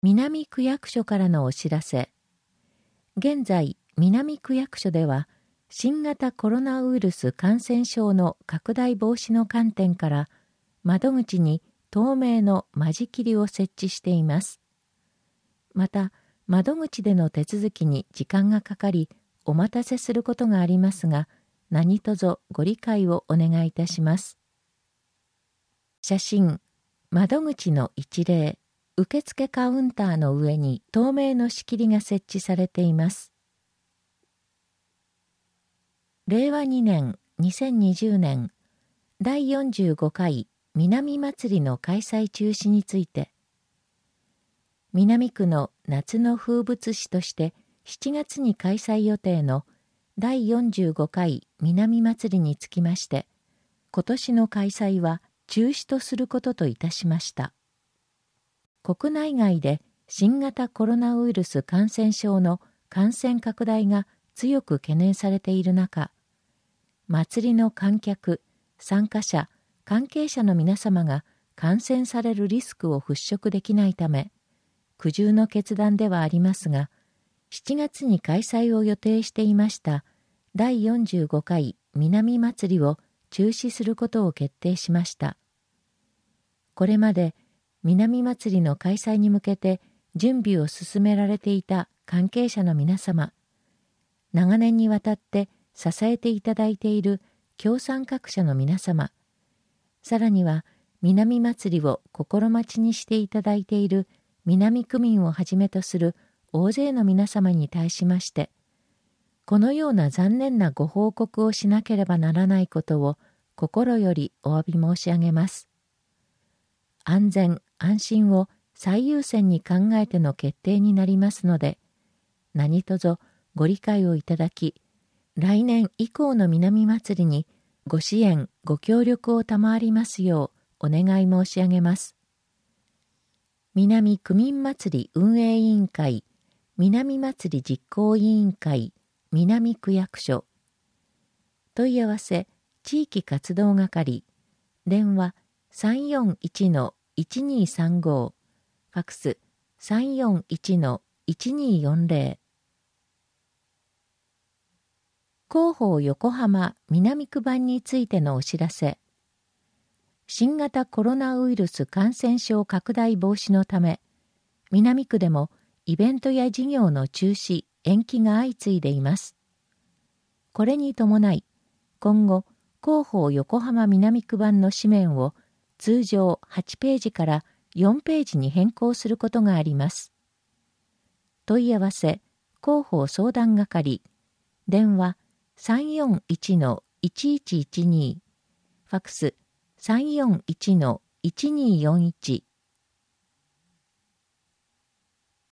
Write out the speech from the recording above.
南区役所からのお知らせ。現在、南区役所では、新型コロナウイルス感染症の拡大防止の観点から、窓口に透明の間仕切りを設置しています。また、窓口での手続きに時間がかかり、お待たせすることがありますが、何卒ご理解をお願いいたします。写真、窓口の一例。受付カウンターの上に透明の仕切りが設置されています。令和2年2020年第45回南祭りの開催中止について、南区の夏の風物詩として7月に開催予定の第45回南祭りにつきまして、今年の開催は中止とすることといたしました。国内外で新型コロナウイルス感染症の感染拡大が強く懸念されている中、祭りの観客、参加者、関係者の皆様が感染されるリスクを払拭できないため、苦渋の決断ではありますが、7月に開催を予定していました第45回南祭りを中止することを決定しました。これまで南祭りの開催に向けて準備を進められていた関係者の皆様、長年にわたって支えていただいている協賛各社の皆様、さらには南祭りを心待ちにしていただいている南区民をはじめとする大勢の皆様に対しまして、このような残念なご報告をしなければならないことを心よりお詫び申し上げます。安全・安心を最優先に考えての決定になりますので、何卒ご理解をいただき、来年以降の南祭りにご支援・ご協力を賜りますようお願い申し上げます。南区民祭り運営委員会、南祭り実行委員会、南区役所。問い合わせ、地域活動係、電話341-1235、ファクス341-1240。広報横浜南区版についてのお知らせ。新型コロナウイルス感染症拡大防止のため、南区でもイベントや事業の中止・延期が相次いでいます。これに伴い、今後、広報横浜南区版の紙面を通常8ページから4ページに変更することがあります。問い合わせ、広報相談係、電話341-1112、ファクス341-1241。